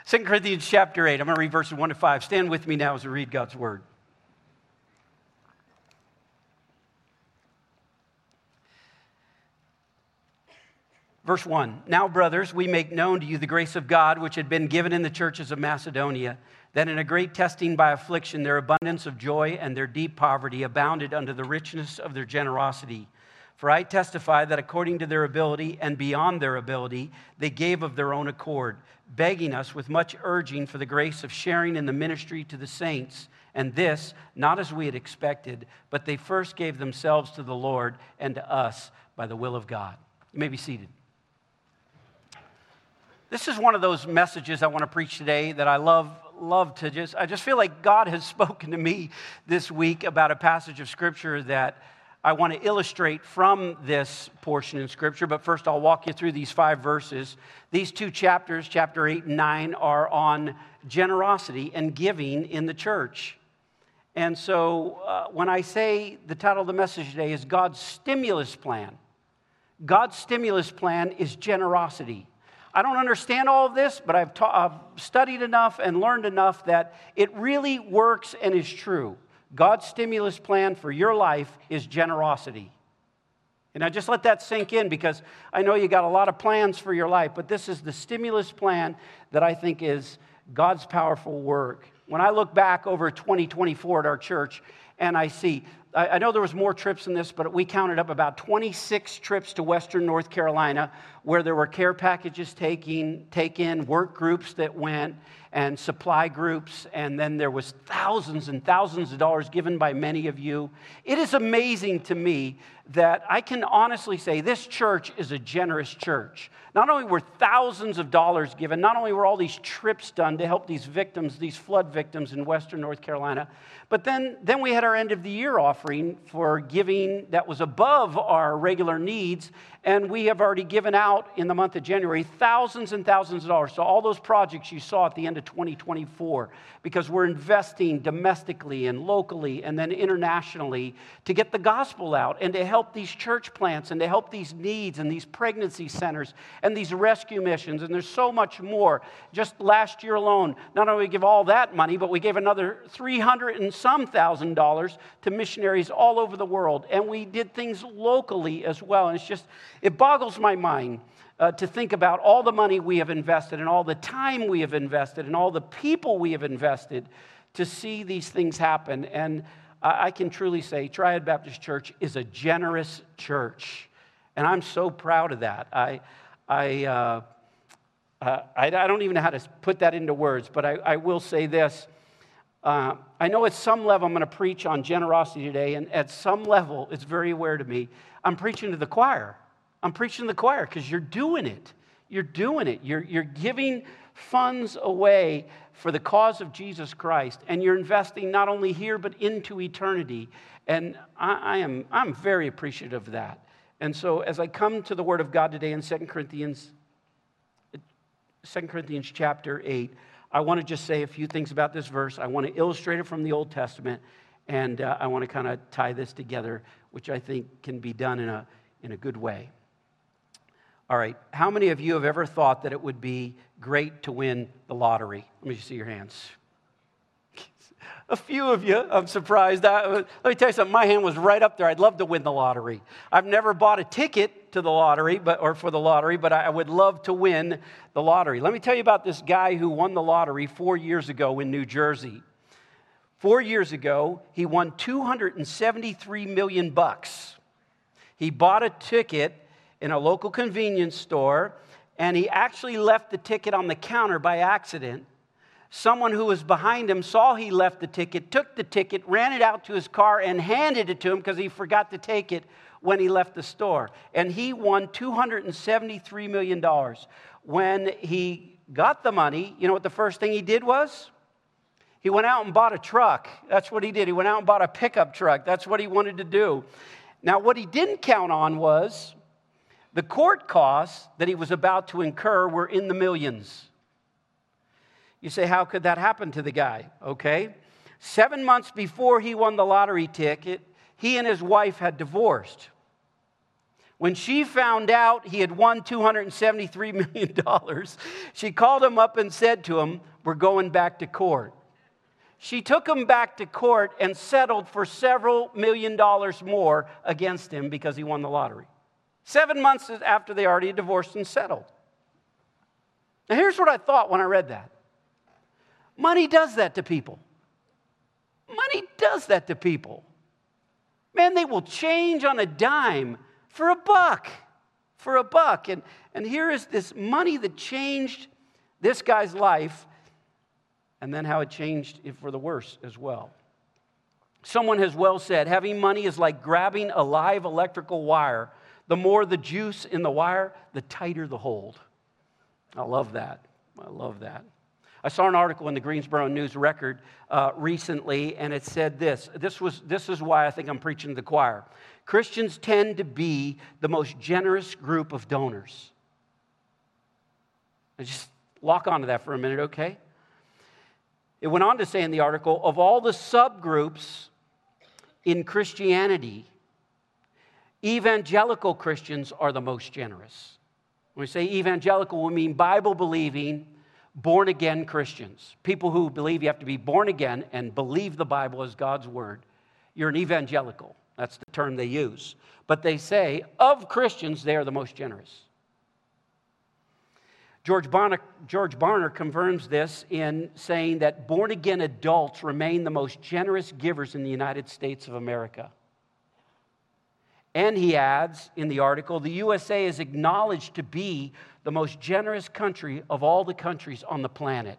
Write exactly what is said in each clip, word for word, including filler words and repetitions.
Second Corinthians chapter eight. I'm going to read verses one to five. Stand with me now as we read God's word. Verse one, now, brothers, we make known to you the grace of God, which had been given in the churches of Macedonia, that in a great testing by affliction, their abundance of joy and their deep poverty abounded unto the richness of their generosity. For I testify that according to their ability and beyond their ability, they gave of their own accord, begging us with much urging for the grace of sharing in the ministry to the saints. And this, not as we had expected, but they first gave themselves to the Lord and to us by the will of God. You may be seated. This is one of those messages I want to preach today that I love, love to just, I just feel like God has spoken to me this week about a passage of Scripture that I want to illustrate from this portion in Scripture. But first, I'll walk you through these five verses. These two chapters, chapter eight and nine, are on generosity and giving in the church. And so uh, when I say the title of the message today is God's stimulus plan, God's stimulus plan is generosity. I don't understand all of this, but I've, ta- I've studied enough and learned enough that it really works and is true. God's stimulus plan for your life is generosity. And I just let that sink in because I know you got a lot of plans for your life, but this is the stimulus plan that I think is God's powerful work. When I look back over twenty twenty-four at our church and I see, I, I know there was more trips than this, but we counted up about twenty-six trips to Western North Carolina where there were care packages taking, taken, work groups that went, and supply groups, and then there was thousands and thousands of dollars given by many of you. It is amazing to me that I can honestly say this church is a generous church. Not only were thousands of dollars given, not only were all these trips done to help these victims, these flood victims in Western North Carolina, but then, then we had our end of the year offering for giving that was above our regular needs, and we have already given out in the month of January thousands and thousands of dollars. So all those projects you saw at the end of twenty twenty-four, because we're investing domestically and locally and then internationally to get the gospel out and to help these church plants and to help these needs and these pregnancy centers and these rescue missions. And there's so much more. Just last year alone, not only we give all that money, but we gave another three hundred and some thousand dollars to missionaries all over the world. And we did things locally as well. And it's just, it boggles my mind uh, to think about all the money we have invested and all the time we have invested and all the people we have invested to see these things happen. And I, I can truly say Triad Baptist Church is a generous church. And I'm so proud of that. I, I, uh, uh, I, I don't even know how to put that into words, but I, I will say this. Uh, I know at some level I'm going to preach on generosity today, and at some level, it's very aware to me, I'm preaching to the choir. I'm preaching to the choir because you're doing it. You're doing it. You're, you're giving funds away for the cause of Jesus Christ, and you're investing not only here but into eternity. And I, I am I'm very appreciative of that. And so as I come to the Word of God today in Second Corinthians, Second Corinthians chapter eight, I want to just say a few things about this verse. I want to illustrate it from the Old Testament, and uh, I want to kind of tie this together, which I think can be done in a, in a good way. All right, how many of you have ever thought that it would be great to win the lottery? Let me see your hands. A few of you, I'm surprised. I, let me tell you something, my hand was right up there. I'd love to win the lottery. I've never bought a ticket to the lottery, but or for the lottery, but I would love to win the lottery. Let me tell you about this guy who won the lottery four years ago in New Jersey. Four years ago, he won two hundred seventy-three million bucks. He bought a ticket in a local convenience store, and he actually left the ticket on the counter by accident. Someone who was behind him saw he left the ticket, took the ticket, ran it out to his car, and handed it to him because he forgot to take it when he left the store. And he won two hundred seventy-three million dollars. When he got the money, you know what the first thing he did was? He went out and bought a truck. That's what he did. He went out and bought a pickup truck. That's what he wanted to do. Now, what he didn't count on was the court costs that he was about to incur were in the millions. You say, how could that happen to the guy? Okay. Seven months before he won the lottery ticket, he and his wife had divorced. When she found out he had won two hundred seventy-three million dollars, she called him up and said to him, "We're going back to court." She took him back to court and settled for several million dollars more against him because he won the lottery. Seven months after they already divorced and settled. Now here's what I thought when I read that. Money does that to people. Money does that to people. Man, they will change on a dime for a buck. For a buck. And, and here is this money that changed this guy's life, and then how it changed it for the worse as well. Someone has well said, having money is like grabbing a live electrical wire. The more the juice in the wire, the tighter the hold. I love that. I love that. I saw an article in the Greensboro News Record uh, recently, and it said this. This was this is why I think I'm preaching to the choir. Christians tend to be the most generous group of donors. Now just lock onto that for a minute, okay? It went on to say in the article, of all the subgroups in Christianity, evangelical Christians are the most generous. When we say evangelical, we mean Bible-believing, born-again Christians. People who believe you have to be born again and believe the Bible as God's word. You're an evangelical. That's the term they use. But they say, of Christians, they are the most generous. George Barna, George Barna confirms this in saying that born-again adults remain the most generous givers in the United States of America. And he adds in the article, the U S A is acknowledged to be the most generous country of all the countries on the planet.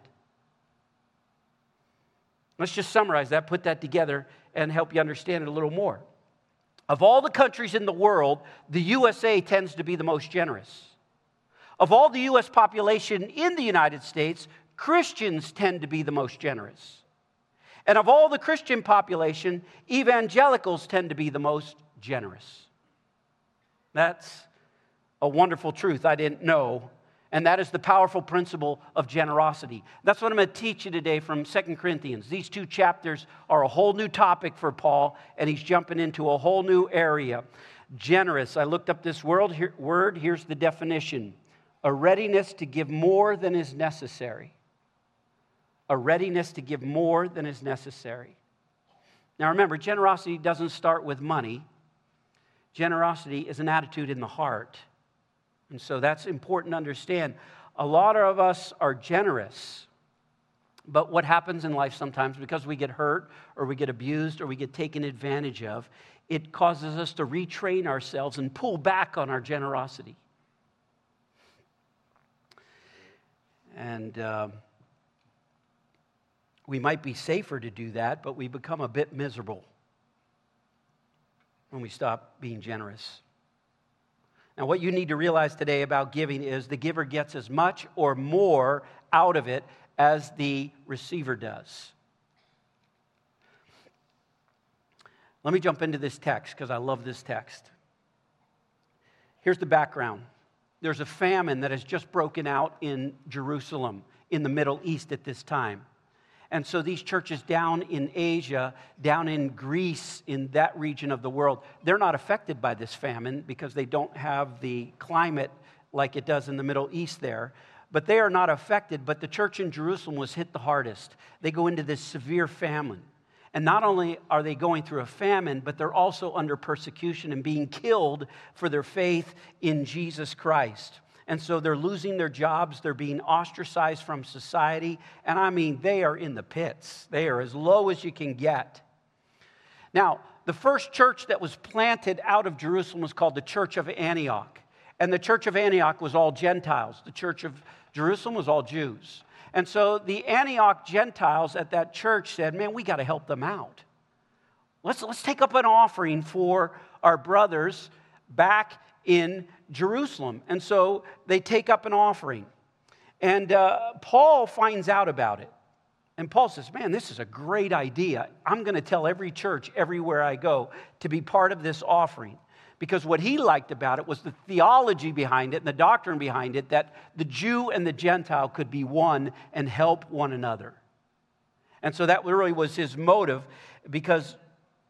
Let's just summarize that, put that together, and help you understand it a little more. Of all the countries in the world, the U S A tends to be the most generous. Of all the U S population in the United States, Christians tend to be the most generous. And of all the Christian population, evangelicals tend to be the most generous. That's a wonderful truth I didn't know, and that is the powerful principle of generosity. That's what I'm going to teach you today from Second Corinthians. These two chapters are a whole new topic for Paul, and he's jumping into a whole new area. Generous. I looked up this word. Here, word. Here's the definition. A readiness to give more than is necessary. A readiness to give more than is necessary. Now remember, generosity doesn't start with money. Generosity is an attitude in the heart. And so that's important to understand. A lot of us are generous. But what happens in life sometimes, because we get hurt or we get abused or we get taken advantage of, it causes us to retrain ourselves and pull back on our generosity. And uh, we might be safer to do that, but we become a bit miserable when we stop being generous. Now, what you need to realize today about giving is the giver gets as much or more out of it as the receiver does. Let me jump into this text because I love this text. Here's the background. There's a famine that has just broken out in Jerusalem, in the Middle East at this time. And so these churches down in Asia, down in Greece, in that region of the world, they're not affected by this famine because they don't have the climate like it does in the Middle East there. But they are not affected, but the church in Jerusalem was hit the hardest. They go into this severe famine. And not only are they going through a famine, but they're also under persecution and being killed for their faith in Jesus Christ. And so they're losing their jobs. They're being ostracized from society. And I mean, they are in the pits. They are as low as you can get. Now, the first church that was planted out of Jerusalem was called the Church of Antioch. And the Church of Antioch was all Gentiles. The Church of Jerusalem was all Jews. And so the Antioch Gentiles at that church said, man, we got to help them out. Let's, let's take up an offering for our brothers back in Jerusalem. And so they take up an offering. And uh, Paul finds out about it. And Paul says, man, this is a great idea. I'm going to tell every church everywhere I go to be part of this offering. Because what he liked about it was the theology behind it and the doctrine behind it, that the Jew and the Gentile could be one and help one another. And so that really was his motive, because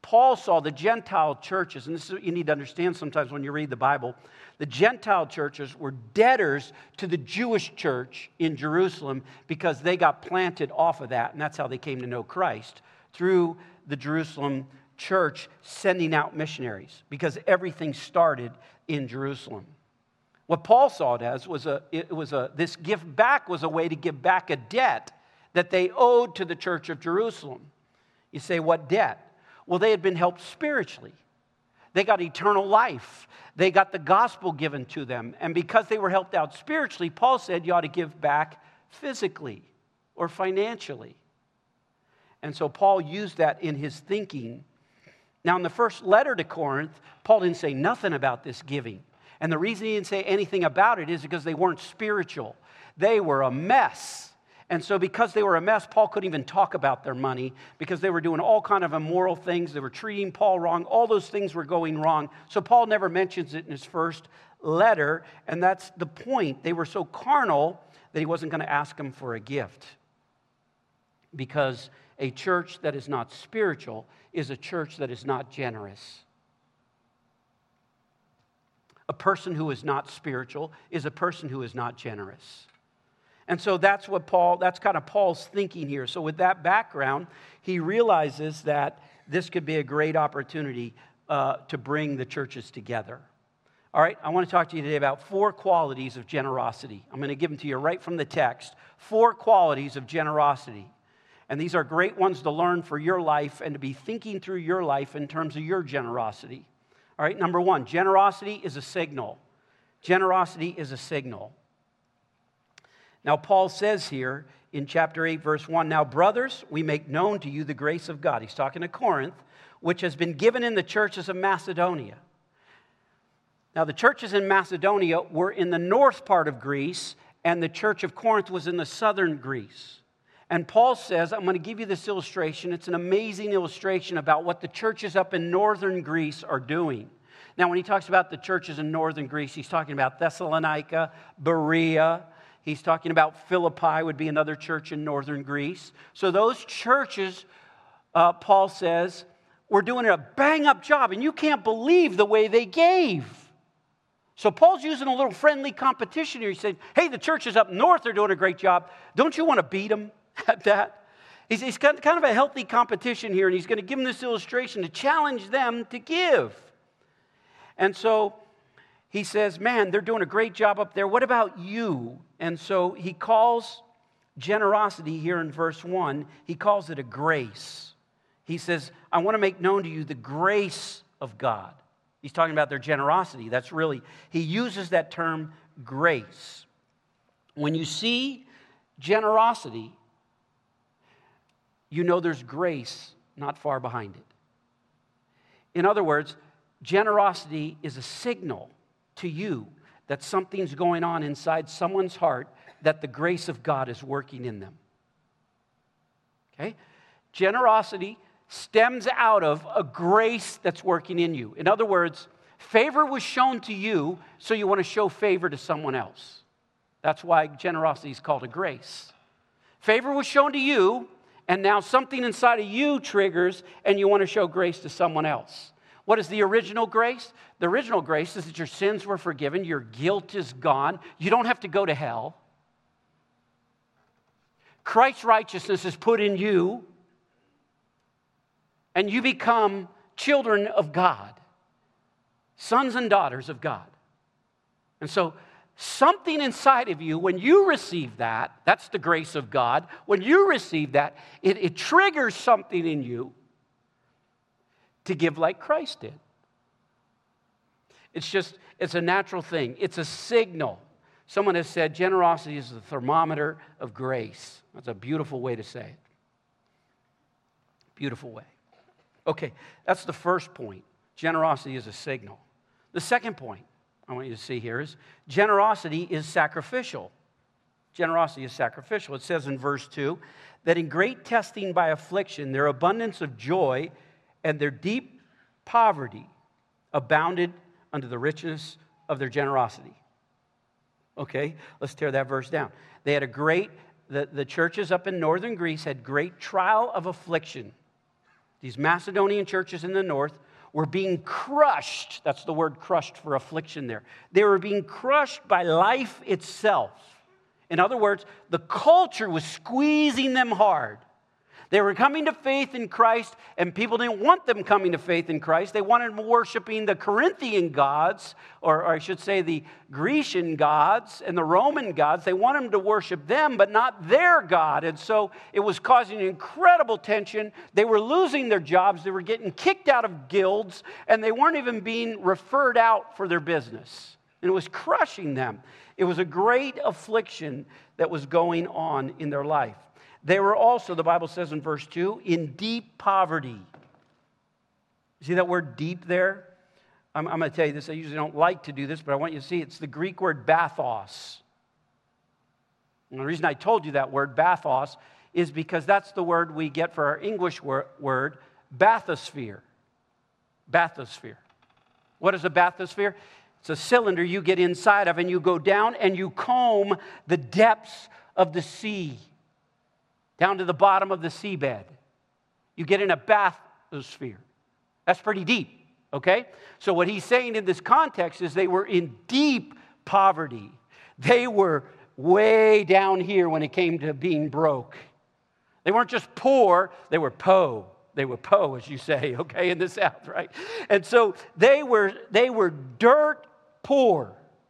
Paul saw the Gentile churches, and this is what you need to understand sometimes when you read the Bible. The Gentile churches were debtors to the Jewish church in Jerusalem because they got planted off of that, and that's how they came to know Christ, through the Jerusalem church sending out missionaries, because everything started in Jerusalem. What Paul saw it as was a, it was a, this give back was a way to give back a debt that they owed to the church of Jerusalem. You say, what debt? Well, they had been helped spiritually. They got eternal life. They got the gospel given to them. And because they were helped out spiritually, Paul said you ought to give back physically or financially. And so Paul used that in his thinking. Now, in the first letter to Corinth, Paul didn't say nothing about this giving. And the reason he didn't say anything about it is because they weren't spiritual. They were a mess. And so because they were a mess, Paul couldn't even talk about their money because they were doing all kind of immoral things. They were treating Paul wrong. All those things were going wrong. So Paul never mentions it in his first letter. And that's the point. They were so carnal that he wasn't going to ask them for a gift. Because a church that is not spiritual is a church that is not generous. A person who is not spiritual is a person who is not generous. And so that's what Paul, that's kind of Paul's thinking here. So with that background, he realizes that this could be a great opportunity uh, to bring the churches together. All right, I want to talk to you today about four qualities of generosity. I'm going to give them to you right from the text. Four qualities of generosity. And these are great ones to learn for your life and to be thinking through your life in terms of your generosity. All right, number one, generosity is a signal. Generosity is a signal. Now, Paul says here in chapter eight, verse one, now, brothers, we make known to you the grace of God. He's talking to Corinth, which has been given in the churches of Macedonia. Now, the churches in Macedonia were in the north part of Greece, and the church of Corinth was in the southern Greece. And Paul says, I'm going to give you this illustration. It's an amazing illustration about what the churches up in northern Greece are doing. Now, when he talks about the churches in northern Greece, he's talking about Thessalonica, Berea. He's talking about Philippi would be another church in northern Greece. So those churches, uh, Paul says, were doing a bang-up job, and you can't believe the way they gave. So Paul's using a little friendly competition here. He said, hey, the churches up north are doing a great job. Don't you want to beat them at that? He's, he's got kind of a healthy competition here, and he's going to give them this illustration to challenge them to give. And so he says, man, they're doing a great job up there. What about you? And so he calls generosity here in verse one, he calls it a grace. He says, I want to make known to you the grace of God. He's talking about their generosity. That's really, he uses that term grace. When you see generosity, you know there's grace not far behind it. In other words, generosity is a signal to you that something's going on inside someone's heart, that the grace of God is working in them. Okay? Generosity stems out of a grace that's working in you. In other words, favor was shown to you, so you want to show favor to someone else. That's why generosity is called a grace. Favor was shown to you, and now something inside of you triggers, and you want to show grace to someone else. What is the original grace? The original grace is that your sins were forgiven, your guilt is gone, you don't have to go to hell. Christ's righteousness is put in you, and you become children of God, sons and daughters of God. And so something inside of you, when you receive that, that's the grace of God, when you receive that, it, it triggers something in you to give like Christ did. It's just, it's a natural thing. It's a signal. Someone has said generosity is the thermometer of grace. That's a beautiful way to say it. Beautiful way. Okay, that's the first point. Generosity is a signal. The second point I want you to see here is generosity is sacrificial. Generosity is sacrificial. It says in verse two that in great testing by affliction, their abundance of joy and their deep poverty abounded unto the richness of their generosity. Okay, let's tear that verse down. They had a great, the, the churches up in northern Greece had great trial of affliction. these Macedonian churches in the north, were being crushed. That's the word crushed for affliction there. They were being crushed by life itself. In other words, the culture was squeezing them hard. They were coming to faith in Christ, and people didn't want them coming to faith in Christ. They wanted them worshiping the Corinthian gods, or, or I should say the Grecian gods and the Roman gods. They wanted them to worship them, but not their God. And so it was causing incredible tension. They were losing their jobs. They were getting kicked out of guilds, and they weren't even being referred out for their business. And it was crushing them. It was a great affliction that was going on in their life. They were also, the Bible says in verse two, in deep poverty. See that word deep there? I'm, I'm going to tell you this. I usually don't like to do this, but I want you to see it's the Greek word bathos. And the reason I told you that word, bathos, is because that's the word we get for our English word, word bathysphere. Bathysphere. What is a bathysphere? It's a cylinder you get inside of, and you go down and you comb the depths of the sea, down to the bottom of the seabed. You get in a bathysphere. That's pretty deep, okay? So what he's saying in this context is they were in deep poverty. They were way down here when it came to being broke. They weren't just poor, they were po. They were po, as you say, okay, in the South, right? And so they were, they were dirt poor.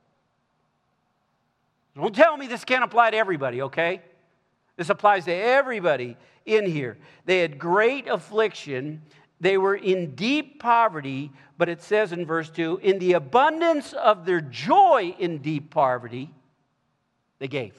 Don't tell me this can't apply to everybody, okay? This applies to everybody in here. They had great affliction. They were in deep poverty, but it says in verse two, in the abundance of their joy in deep poverty, they gave.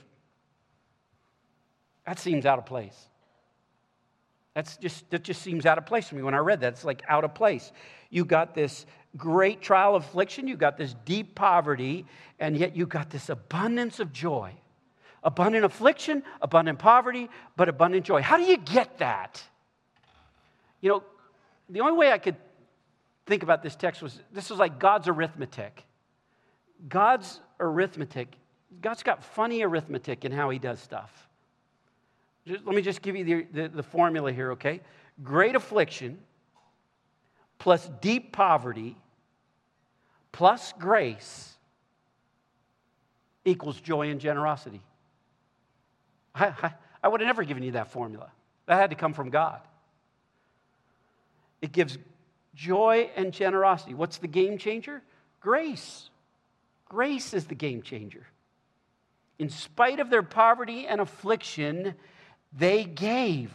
That seems out of place. That's just, that just seems out of place for me when I read that. It's like out of place. You got this great trial of affliction, you got this deep poverty, and yet you got this abundance of joy. Abundant affliction, abundant poverty, but abundant joy. How do you get that? You know, the only way I could think about this text was, this is like God's arithmetic. God's arithmetic, God's got funny arithmetic in how he does stuff. Just, let me just give you the, the, the formula here, okay? Great affliction plus deep poverty plus grace equals joy and generosity. I, I, I would have never given you that formula. That had to come from God. It gives joy and generosity. What's the game changer? Grace. Grace is the game changer. In spite of their poverty and affliction, they gave.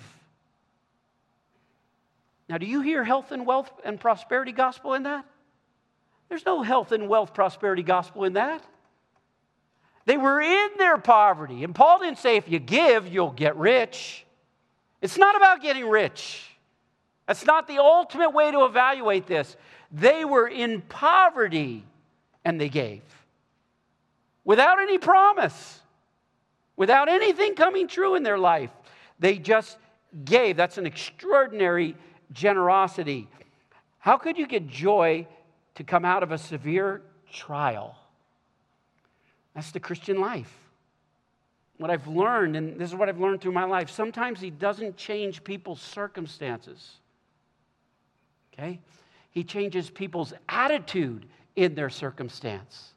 Now, do you hear health and wealth and prosperity gospel in that? There's no health and wealth prosperity gospel in that. They were in their poverty. And Paul didn't say if you give, you'll get rich. It's not about getting rich. That's not the ultimate way to evaluate this. They were in poverty and they gave. Without any promise. Without anything coming true in their life. They just gave. That's an extraordinary generosity. How could you get joy to come out of a severe trial? That's the Christian life. What I've learned, and this is what I've learned through my life, sometimes he doesn't change people's circumstances. Okay? He changes people's attitude in their circumstance.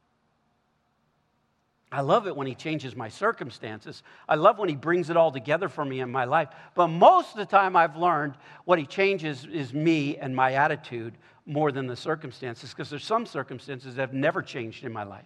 I love it when he changes my circumstances. I love when he brings it all together for me in my life. But most of the time I've learned what he changes is me and my attitude more than the circumstances, because there's some circumstances that have never changed in my life.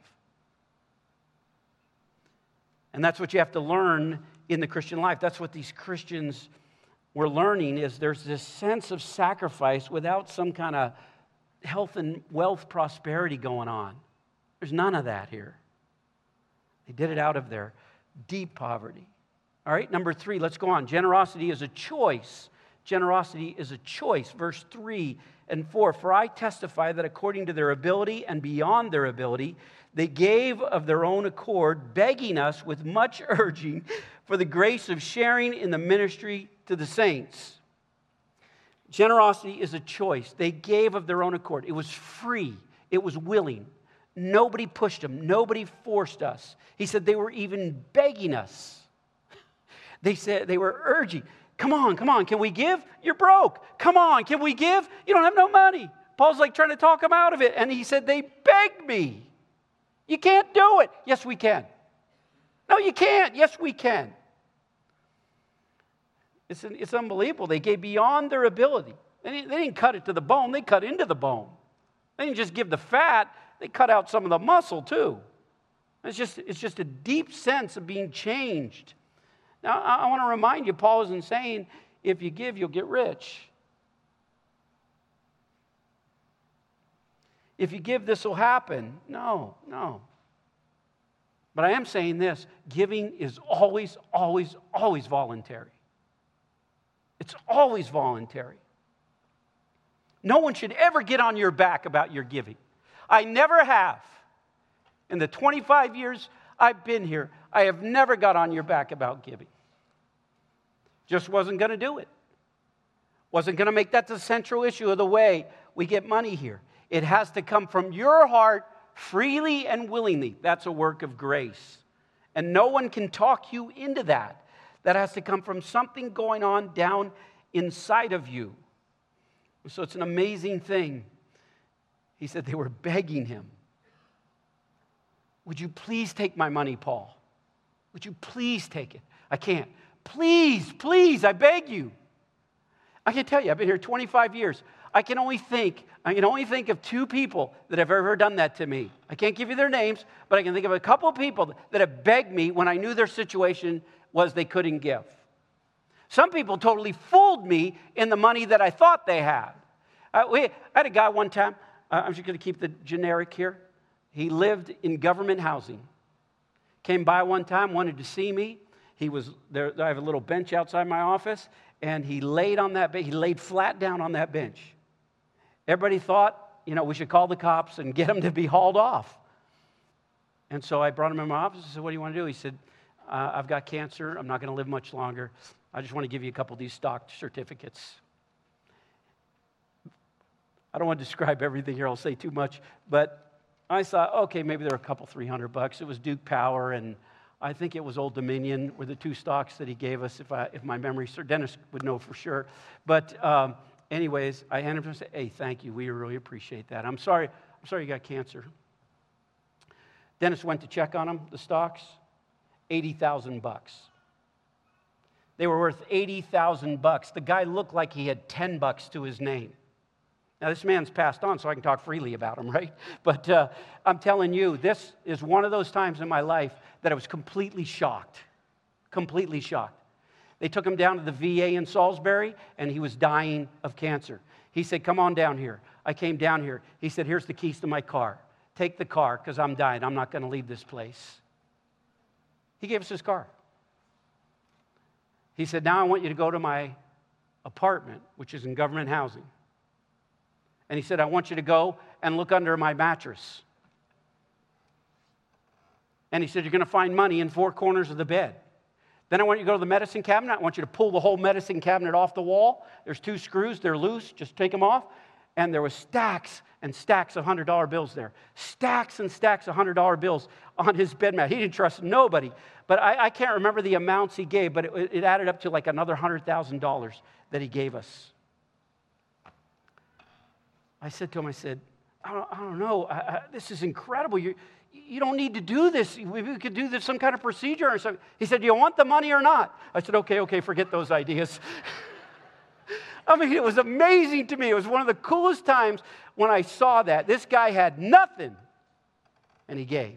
And that's what you have to learn in the Christian life. That's what these Christians were learning, is there's this sense of sacrifice without some kind of health and wealth prosperity going on. There's none of that here. They did it out of their deep poverty. All right, number three, let's go on. Generosity is a choice. Generosity is a choice. Verse three and four, for I testify that according to their ability and beyond their ability, they gave of their own accord, begging us with much urging for the grace of sharing in the ministry to the saints. Generosity is a choice. They gave of their own accord. It was free. It was willing. Nobody pushed them. Nobody forced us. He said they were even begging us. They said they were urging, Come on, come on, can we give? You're broke. Come on, can we give? You don't have no money. Paul's like trying to talk him out of it. And he said, they begged me. You can't do it. Yes, we can. No, you can't. Yes, we can. It's, it's unbelievable. They gave beyond their ability. They didn't, they didn't cut it to the bone. They cut into the bone. They didn't just give the fat. They cut out some of the muscle too. It's just, it's just a deep sense of being changed. Now, I want to remind you, Paul isn't saying, if you give, you'll get rich. If you give, this will happen. No, no. But I am saying this, giving is always, always, always voluntary. It's always voluntary. No one should ever get on your back about your giving. I never have. In the twenty-five years I've been here, I have never got on your back about giving. Just wasn't going to do it. Wasn't going to make that the central issue of the way we get money here. It has to come from your heart freely and willingly. That's a work of grace. And no one can talk you into that. That has to come from something going on down inside of you. So it's an amazing thing. He said they were begging him. Would you please take my money, Paul? Would you please take it? I can't. Please, please, I beg you. I can tell you, I've been here twenty-five years. I can only think, I can only think of two people that have ever done that to me. I can't give you their names, but I can think of a couple of people that have begged me when I knew their situation was they couldn't give. Some people totally fooled me in the money that I thought they had. Uh, we, I had a guy one time, uh, I'm just going to keep the generic here. He lived in government housing. Came by one time, wanted to see me. He was there. I have a little bench outside my office, and he laid on that bench. He laid flat down on that bench. Everybody thought, you know, we should call the cops and get him to be hauled off. And so I brought him in my office and said, what do you want to do? He said, uh, I've got cancer. I'm not going to live much longer. I just want to give you a couple of these stock certificates. I don't want to describe everything here. I'll say too much. But I thought, okay, maybe they're a couple, three hundred bucks. It was Duke Power, and I think it was Old Dominion were the two stocks that he gave us, if I, if my memory serves. Dennis would know for sure. But um, anyways, I handed him and said, hey, thank you. We really appreciate that. I'm sorry. I'm sorry you got cancer. Dennis went to check on him, the stocks, eighty thousand bucks. They were worth eighty thousand bucks. The guy looked like he had ten bucks to his name. Now, this man's passed on, so I can talk freely about him, right? But uh, I'm telling you, this is one of those times in my life that I was completely shocked, completely shocked. They took him down to the V A in Salisbury, and he was dying of cancer. He said, come on down here. I came down here. He said, here's the keys to my car. Take the car, because I'm dying. I'm not going to leave this place. He gave us his car. He said, now I want you to go to my apartment, which is in government housing. And he said, I want you to go and look under my mattress. And he said, you're going to find money in four corners of the bed. Then I want you to go to the medicine cabinet. I want you to pull the whole medicine cabinet off the wall. There's two screws. They're loose. Just take them off. And there was stacks and stacks of one hundred dollar bills there. Stacks and stacks of one hundred dollar bills on his bed mat. He didn't trust nobody. But I, I can't remember the amounts he gave, but it, it added up to like another one hundred thousand dollars that he gave us. I said to him, I said, I don't, I don't know. I, I, this is incredible. You, you don't need to do this. We, we could do this, some kind of procedure or something. He said, do you want the money or not? I said, okay, okay, forget those ideas. I mean, it was amazing to me. It was one of the coolest times when I saw that. This guy had nothing, and he gave.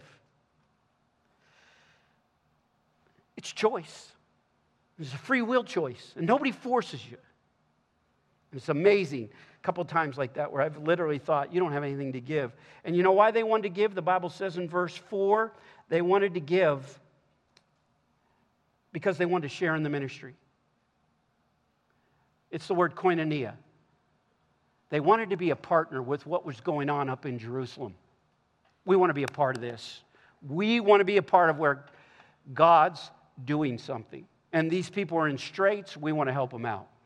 It's choice. It's a free will choice, and nobody forces you. And it's amazing. A couple times like that where I've literally thought, you don't have anything to give. And you know why they wanted to give? The Bible says in verse four, they wanted to give because they wanted to share in the ministry. It's the word koinonia. They wanted to be a partner with what was going on up in Jerusalem. We want to be a part of this. We want to be a part of where God's doing something. And these people are in straits. We want to help them out.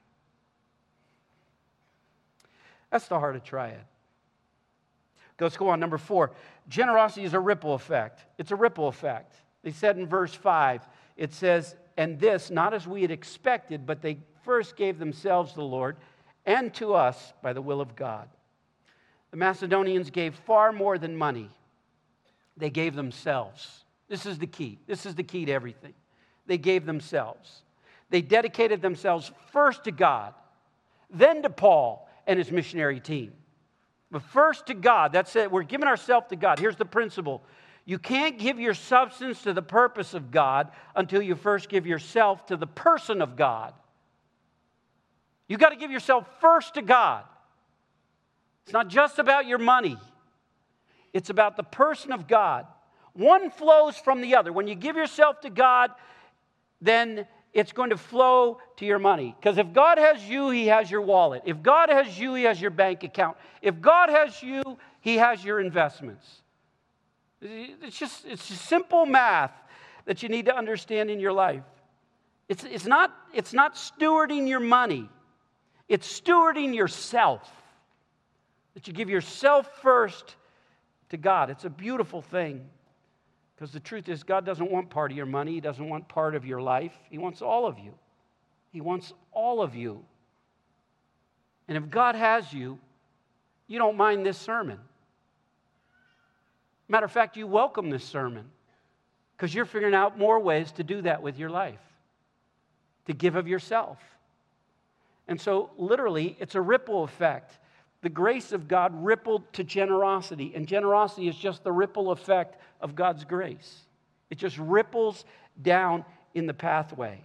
That's the heart of Triad. Let's go on. Number four. Generosity is a ripple effect. It's a ripple effect. They said in verse five, it says, and this not as we had expected, but they first gave themselves to the Lord and to us by the will of God. The Macedonians gave far more than money. They gave themselves. This is the key. This is the key to everything. They gave themselves. They dedicated themselves first to God, then to Paul and his missionary team. But first to God. That's it. We're giving ourselves to God. Here's the principle. You can't give your substance to the purpose of God until you first give yourself to the person of God. You've got to give yourself first to God. It's not just about your money. It's about the person of God. One flows from the other. When you give yourself to God, then it's going to flow to your money. Because if God has you, He has your wallet. If God has you, He has your bank account. If God has you, He has your investments. It's just, it's just simple math that you need to understand in your life. It's, it's not, it's not stewarding your money. It's stewarding yourself. That you give yourself first to God. It's a beautiful thing. Because the truth is, God doesn't want part of your money. He doesn't want part of your life. He wants all of you. He wants all of you. And if God has you, you don't mind this sermon. Matter of fact, you welcome this sermon. Because you're figuring out more ways to do that with your life. To give of yourself. And so, literally, it's a ripple effect. The grace of God rippled to generosity. And generosity is just the ripple effect of God's grace. It just ripples down in the pathway.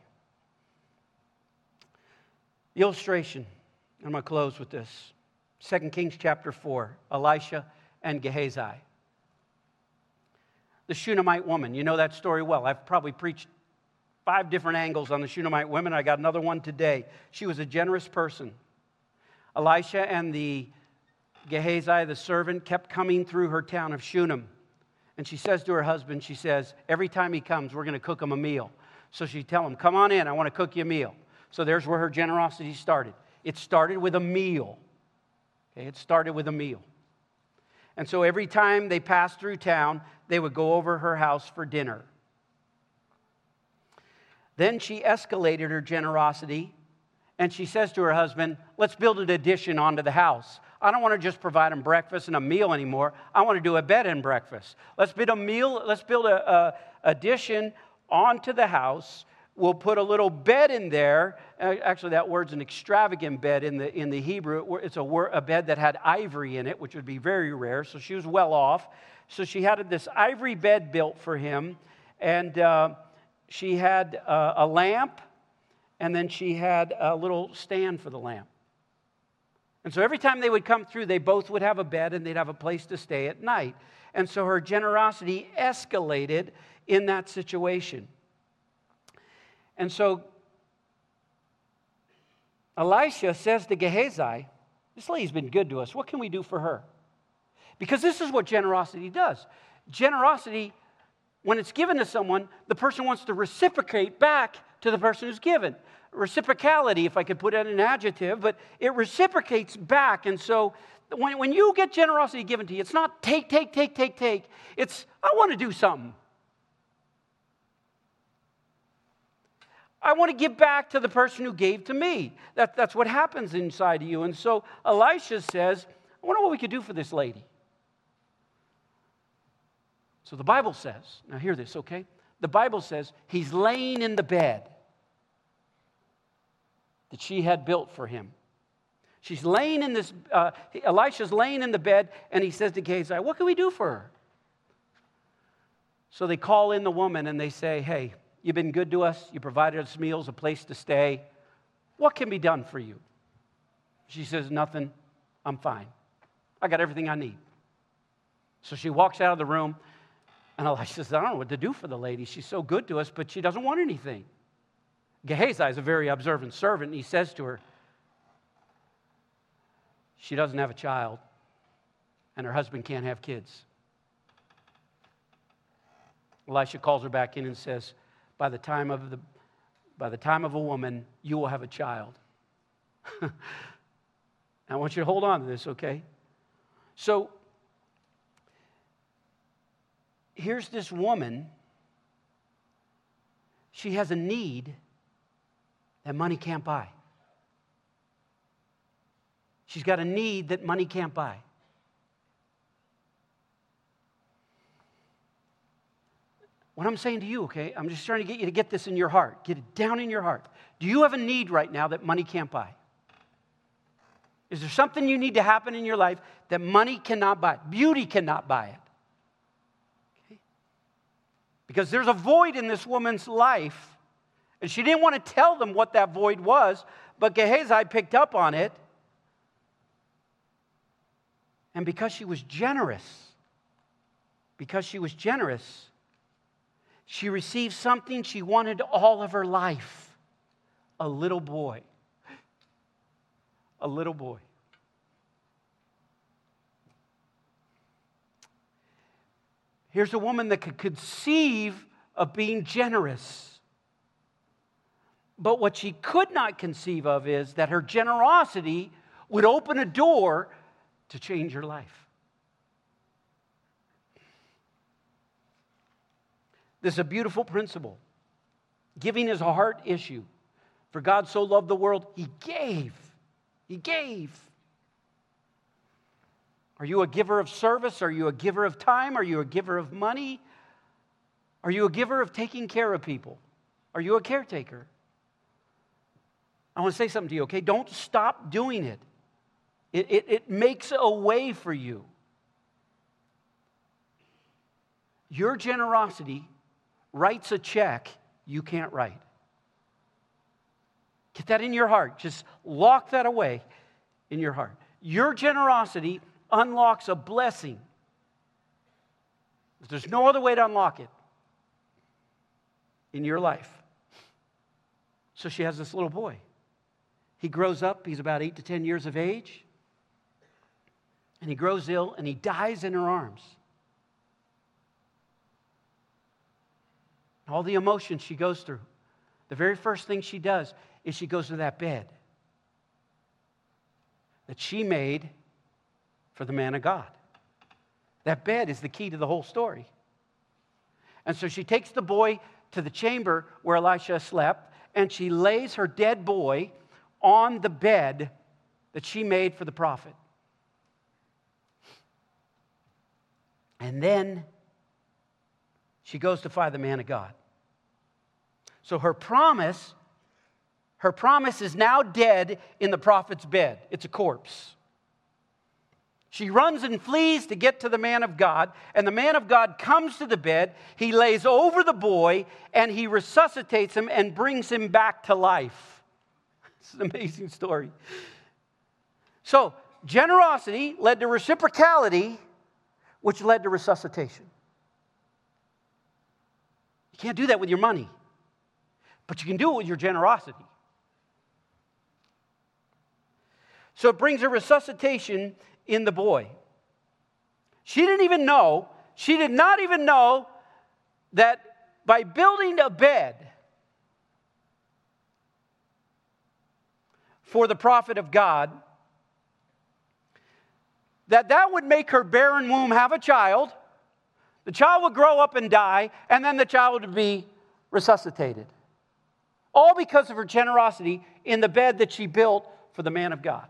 The illustration, I'm going to close with this. Second Kings chapter four, Elisha and Gehazi. The Shunammite woman, you know that story well. I've probably preached five different angles on the Shunammite women. I got another one today. She was a generous person. Elisha and the Gehazi, the servant, kept coming through her town of Shunem. And she says to her husband, she says, every time he comes, we're going to cook him a meal. So she tell him, come on in, I want to cook you a meal. So there's where her generosity started. It started with a meal. Okay, it started with a meal. And so every time they passed through town, they would go over her house for dinner. Then she escalated her generosity, and she says to her husband, let's build an addition onto the house. I don't want to just provide him breakfast and a meal anymore. I want to do a bed and breakfast. Let's build a meal. Let's build a, a addition onto the house. We'll put a little bed in there. Actually, that word's an extravagant bed in the in the Hebrew. It's a, word, a bed that had ivory in it, which would be very rare. So she was well off. So she had this ivory bed built for him, and uh, she had uh, a lamp, and then she had a little stand for the lamp. And so every time they would come through, they both would have a bed and they'd have a place to stay at night. And so her generosity escalated in that situation. And so Elisha says to Gehazi, this lady's been good to us. What can we do for her? Because this is what generosity does. Generosity, when it's given to someone, the person wants to reciprocate back to the person who's given. Reciprocality, if I could put it in an adjective, but it reciprocates back. And so when, when you get generosity given to you, it's not take, take, take, take, take. It's, I want to do something. I want to give back to the person who gave to me. That, that's what happens inside of you. And so Elisha says, I wonder what we could do for this lady. So the Bible says, now hear this, okay? The Bible says he's laying in the bed that she had built for him. She's laying in this, uh, Elisha's laying in the bed, and he says to Gehazi, what can we do for her? So they call in the woman and they say, hey, you've been good to us. You provided us meals, a place to stay. What can be done for you? She says, nothing. I'm fine. I got everything I need. So she walks out of the room, and Elisha says, I don't know what to do for the lady. She's so good to us, but she doesn't want anything. Gehazi is a very observant servant, and he says to her, she doesn't have a child, and her husband can't have kids. Elisha calls her back in and says, by the time of the by the time of a woman, you will have a child. I want you to hold on to this, okay? So here's this woman She has a need that money can't buy. She's got a need that money can't buy. What I'm saying to you, okay, I'm just trying to get you to get this in your heart. Get it down in your heart. Do you have a need right now that money can't buy? Is there something you need to happen in your life that money cannot buy? Beauty cannot buy it. Okay? Because there's a void in this woman's life, and she didn't want to tell them what that void was, but Gehazi picked up on it. And because she was generous, because she was generous, she received something she wanted all of her life. A little boy. A little boy. Here's a woman that could conceive of being generous. But what she could not conceive of is that her generosity would open a door to change her life. This is a beautiful principle. Giving is a heart issue. For God so loved the world, He gave. He gave. Are you a giver of service? Are you a giver of time? Are you a giver of money? Are you a giver of taking care of people? Are you a caretaker? I want to say something to you, okay? Don't stop doing it. It, it, it makes a way for you. Your generosity writes a check you can't write. Get that in your heart. Just lock that away in your heart. Your generosity unlocks a blessing. There's no other way to unlock it in your life. So she has this little boy. He grows up. He's about eight to ten years of age. And he grows ill and he dies in her arms. All the emotions she goes through. The very first thing she does is she goes to that bed that she made for the man of God. That bed is the key to the whole story. And so she takes the boy to the chamber where Elisha slept, and she lays her dead boy on the bed that she made for the prophet. And then she goes to find the man of God. So her promise, her promise is now dead in the prophet's bed. It's a corpse. She runs and flees to get to the man of God, and the man of God comes to the bed. He lays over the boy, and he resuscitates him and brings him back to life. It's an amazing story. So, generosity led to reciprocality, which led to resuscitation. You can't do that with your money, but you can do it with your generosity. So it brings a resuscitation in the boy. She didn't even know, she did not even know that by building a bed for the prophet of God, that that would make her barren womb have a child. The child would grow up and die, and then the child would be resuscitated. All because of her generosity in the bed that she built for the man of God.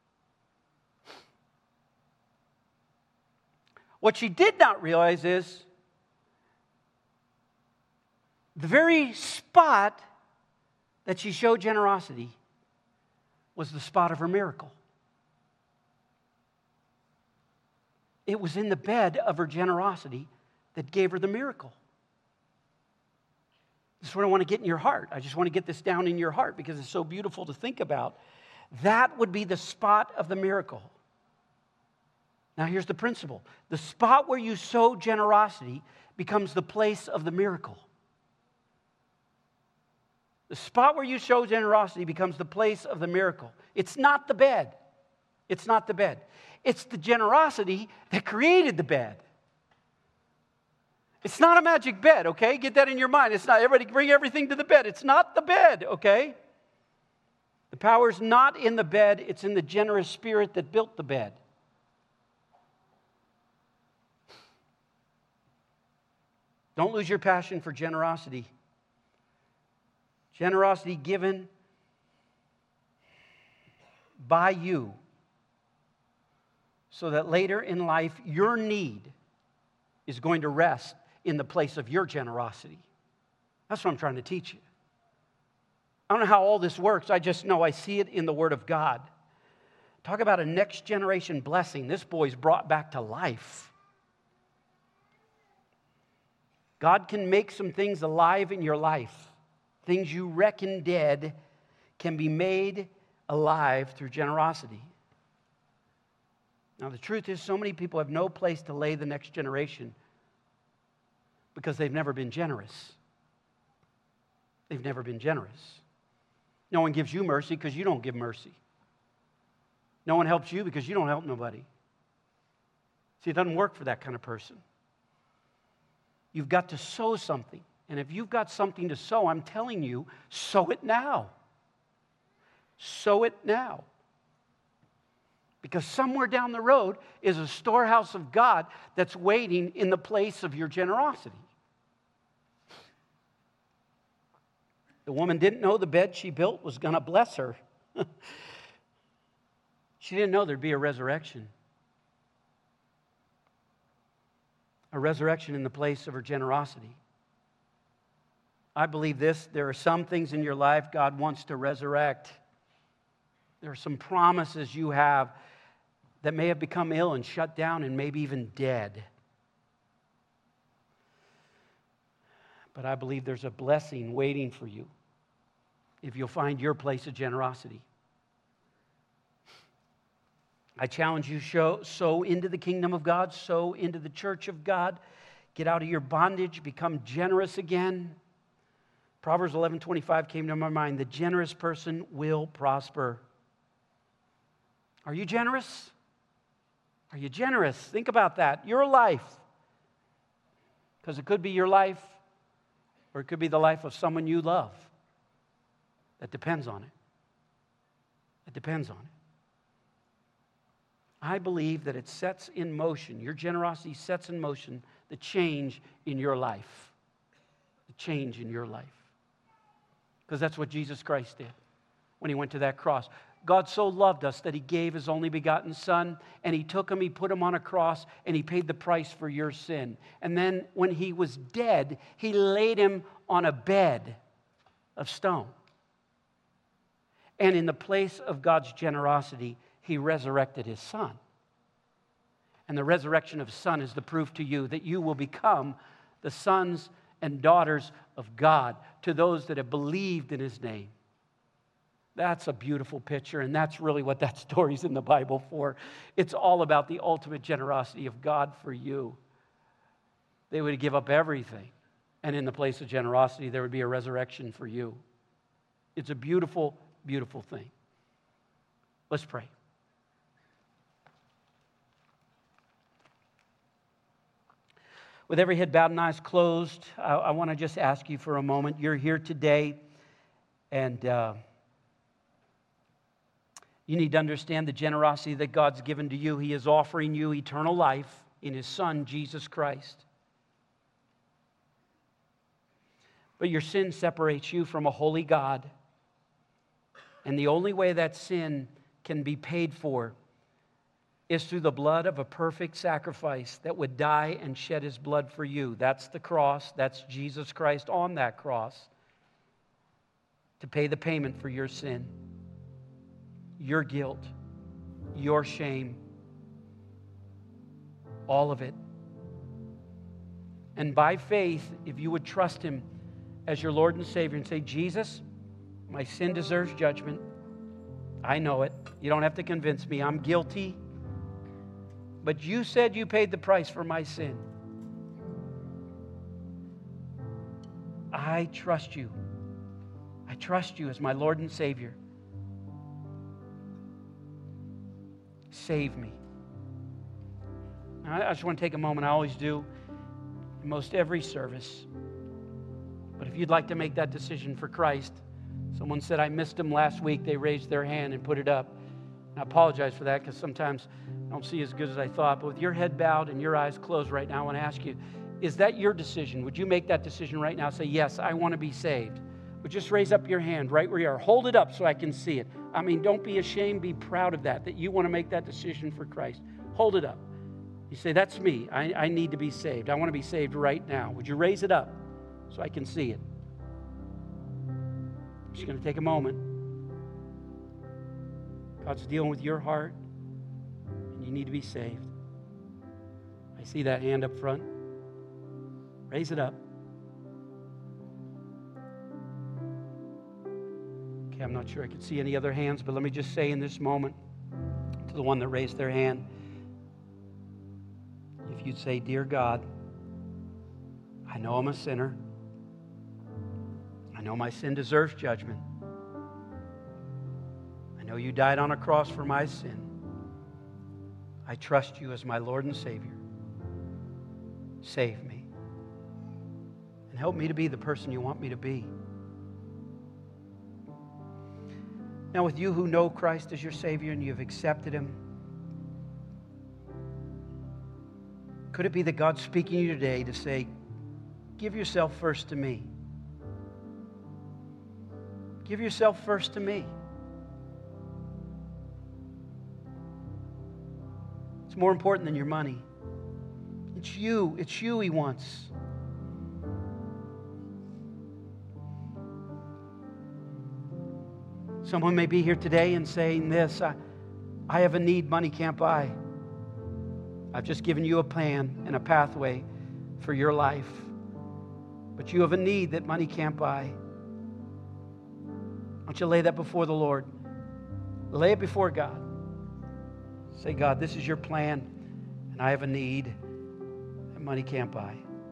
What she did not realize is the very spot that she showed generosity was the spot of her miracle. It was in the bed of her generosity that gave her the miracle. This is what I want to get in your heart. I just want to get this down in your heart because it's so beautiful to think about. That would be the spot of the miracle. Now here's the principle. The spot where you sow generosity becomes the place of the miracle. The spot where you show generosity becomes the place of the miracle. It's not the bed. It's not the bed. It's the generosity that created the bed. It's not a magic bed, okay? Get that in your mind. It's not, everybody bring everything to the bed. It's not the bed, okay? The power is not in the bed. It's in the generous spirit that built the bed. Don't lose your passion for generosity. Generosity given by you so that later in life your need is going to rest in the place of your generosity. That's what I'm trying to teach you. I don't know how all this works. I just know I see it in the Word of God. Talk about a next generation blessing. This boy's brought back to life. God can make some things alive in your life. Things you reckon dead can be made alive through generosity. Now, the truth is, so many people have no place to lay the next generation because they've never been generous. They've never been generous. No one gives you mercy because you don't give mercy. No one helps you because you don't help nobody. See, it doesn't work for that kind of person. You've got to sow something. And if you've got something to sow, I'm telling you, sow it now. Sow it now. Because somewhere down the road is a storehouse of God that's waiting in the place of your generosity. The woman didn't know the bed she built was going to bless her. She didn't know there'd be a resurrection. A resurrection in the place of her generosity. I believe this, there are some things in your life God wants to resurrect. There are some promises you have that may have become ill and shut down and maybe even dead. But I believe there's a blessing waiting for you if you'll find your place of generosity. I challenge you, show, sow into the kingdom of God, sow into the church of God. Get out of your bondage, become generous again. Proverbs eleven twenty-five came to my mind. The generous person will prosper. Are you generous? Are you generous? Think about that. Your life. Because it could be your life, or it could be the life of someone you love. That depends on it. It depends on it. I believe that it sets in motion, your generosity sets in motion the change in your life. The change in your life. Because that's what Jesus Christ did when he went to that cross. God so loved us that he gave his only begotten Son, and he took him, he put him on a cross, and he paid the price for your sin. And then when he was dead, he laid him on a bed of stone. And in the place of God's generosity, he resurrected his Son. And the resurrection of his Son is the proof to you that you will become the sons and daughters of God to those that have believed in his name. That's a beautiful picture, and that's really what that story's in the Bible for. It's all about the ultimate generosity of God for you. They would give up everything, and in the place of generosity, there would be a resurrection for you. It's a beautiful, beautiful thing. Let's pray. With every head bowed and eyes closed, I, I want to just ask you for a moment. You're here today, and uh, you need to understand the generosity that God's given to you. He is offering you eternal life in his Son, Jesus Christ. But your sin separates you from a holy God. And the only way that sin can be paid for is through the blood of a perfect sacrifice that would die and shed his blood for you. That's the cross. That's Jesus Christ on that cross to pay the payment for your sin, your guilt, your shame, all of it. And by faith, if you would trust him as your Lord and Savior and say, Jesus, my sin deserves judgment. I know it. You don't have to convince me. I'm guilty. But you said you paid the price for my sin. I trust you. I trust you as my Lord and Savior. Save me. Now, I just want to take a moment. I always do in most every service. But if you'd like to make that decision for Christ, someone said, I missed them last week. They raised their hand and put it up. And I apologize for that because sometimes I don't see as good as I thought. But with your head bowed and your eyes closed right now, I want to ask you, is that your decision? Would you make that decision right now? Say, yes, I want to be saved. would just raise up your hand right where you are. Hold it up so I can see it. I mean, don't be ashamed. Be proud of that, that you want to make that decision for Christ. Hold it up. You say, that's me. I, I need to be saved. I want to be saved right now. Would you raise it up so I can see it? I'm just going to take a moment. God's dealing with your heart, and you need to be saved. I see that hand up front. Raise it up. Okay, I'm not sure I could see any other hands, but let me just say in this moment to the one that raised their hand, if you'd say, dear God, I know I'm a sinner. I know my sin deserves judgment. I know you died on a cross for my sin. I trust you as my Lord and Savior. Save me. And help me to be the person you want me to be. Now, with you who know Christ as your Savior and you've accepted Him, could it be that God's speaking to you today to say, give yourself first to me. Give yourself first to me. It's more important than your money. It's you. It's you He wants. Someone may be here today and saying this, I, I have a need money can't buy. I've just given you a plan and a pathway for your life. But you have a need that money can't buy. Why don't you lay that before the Lord? Lay it before God. Say, God, this is your plan, and I have a need that money can't buy.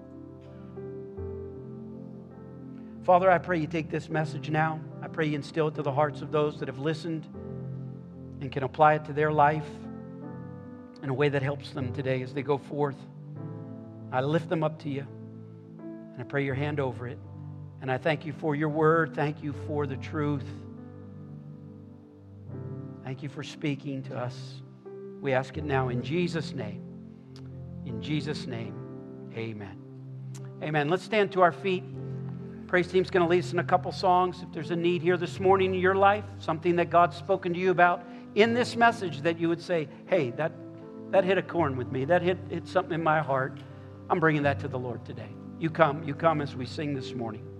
Father, I pray you take this message now. I pray you instill it to the hearts of those that have listened and can apply it to their life in a way that helps them today as they go forth. I lift them up to you, and I pray your hand over it. And I thank you for your word. Thank you for the truth. Thank you for speaking to us. We ask it now in Jesus' name. In Jesus' name, amen. Amen. Let's stand to our feet. Praise team's going to lead us in a couple songs. If there's a need here this morning in your life, something that God's spoken to you about in this message that you would say, hey, that, that hit a chord with me. That hit, hit something in my heart. I'm bringing that to the Lord today. You come, you come as we sing this morning.